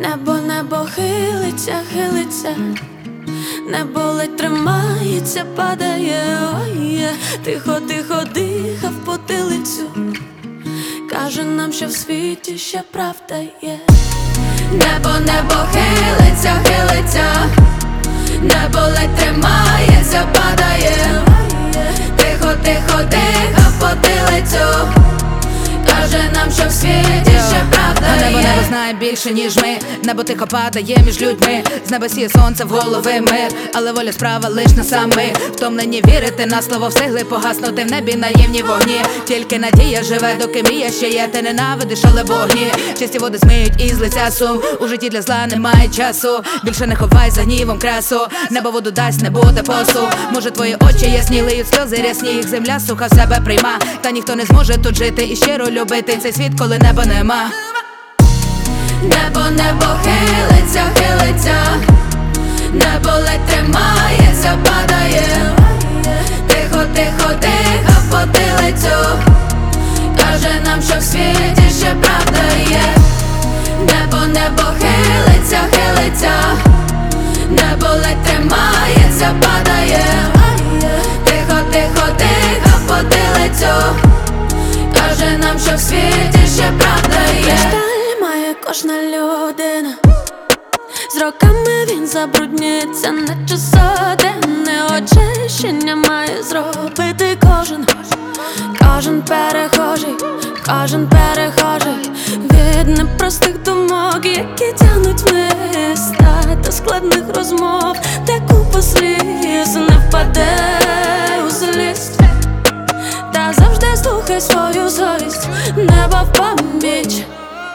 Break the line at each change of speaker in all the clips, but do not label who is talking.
Небо, небо хилиться, хилиться, небо ледь тримається, падає, ой, тихо, тихо дихав потилицю, каже нам, що в світі ще правда є. Небо, небо хилиться, хилиться, небо ледь тримається, падає, тихо, тихо дихав потилицю, каже нам, що в світі ще правда є.
Небо знає більше, ніж ми. Небо тихо падає між людьми. З неба сіє сонце, в голови мир, але воля справа лиш на сам ми. Втомлені вірити на слово, встигли погаснути в небі наївні вогні. Тільки надія живе, доки мрія ще є. Ти ненавидиш, але вогні. Чисті води змиють із лиця сум. У житті для зла немає часу. Більше не ховай за гнівом красу. Небо воду дасть, не буде посу. Може твої очі ясні, лиють сльози рясні. Їх земля суха в себе прийма. Та ніхто не зможе тут жити і щиро любити цей світ, коли неба нема.
Небо, небо хилиться, хилиться, небо ледь тримається, падає, тихо, тихо дихав потилицю, каже нам, що в світі ще правда є. Небо, небо хилиться, хилиться, небо ледь тримається, падає, тихо, тихо дихав потилицю, каже нам, що в світі ще правда є. Кожна людина, з роками він забруднюється, наче сотенне очищення має зробити кожен перехожий, кожен перехожий від непростих думок, які тягнуть вниз, та складних розмов, де купа сліз не впаде у злість, та завжди слухай свою совість, неба в пам'ять.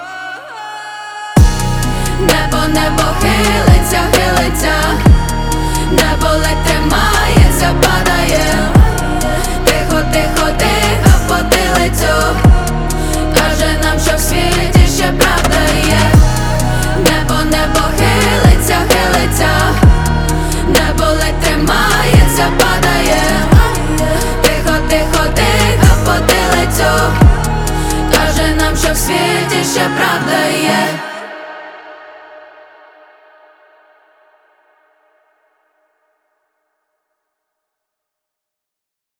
Небо, небо хилиться, хилиться, небо ледь тримається, падає, тихо, тихо дихав потилицю, каже нам, що в світі ще правда є. Небо, небо хилиться, хилиться, небо ледь тримається, падає, тихо, тихо дихав потилицю, каже нам, що в світі ще правда є.